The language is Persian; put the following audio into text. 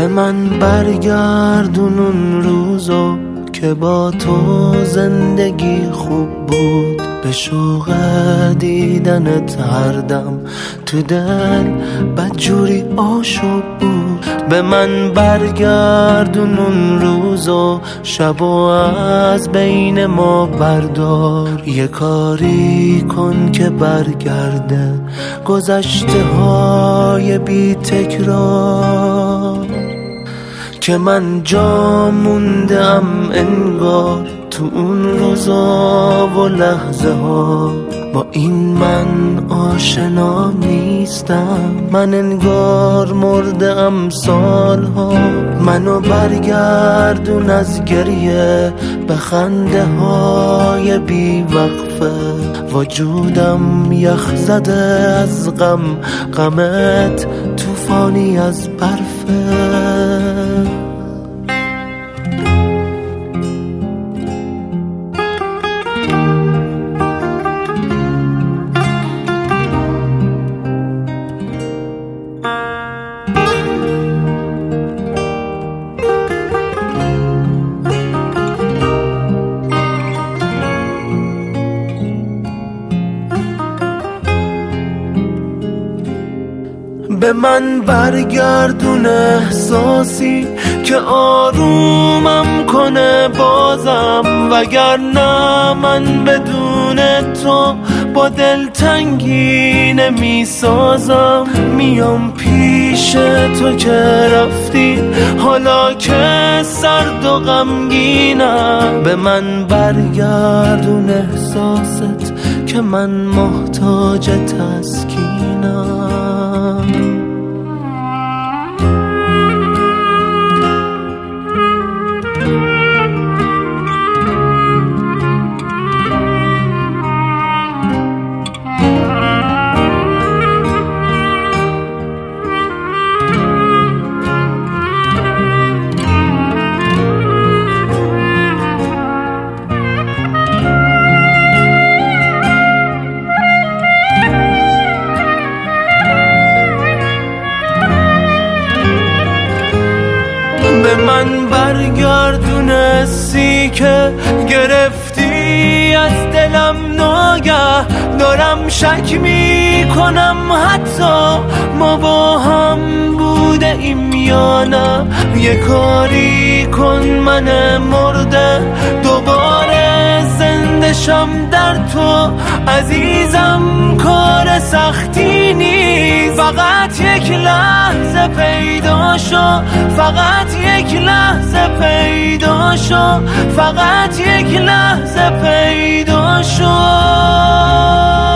به من برگردون اون روزو که با تو زندگی خوب بود، به شوق دیدنت هر دم تو دل بدجوری آشوب بود. به من برگردون اون روزو شبو از بین ما بردار، یه کاری کن که برگرده گذشته های بی تکرار، که من جا موندم انگار تو اون روزا و لحظه ها. با این من آشنا نیستم، من انگار مردم سالها. منو برگردون از گریه به خنده های بی وقفه، وجودم یخ زده از غم، غمت طوفانی از برفه. به من برگردون احساسی که آرومم کنه بازم، وگرنه من بدون تو با دلتنگی نمی سازم. میام پیش تو که رفتی، حالا که سرد و غمگینم. به من برگردون احساست که من محتاج تسکینم. به من برگردون حسی که گرفتی از دلم ناگه. دارم شک میکنم حتی ما با هم بوده ایم یا نه. یه کاری کن من مرده دوباره زنده شم در تو عزیزم. کار سختی نیست، فقط یک لحظه پیدا شو، فقط یک لحظه پیدا شو، فقط یک لحظه پیدا شو.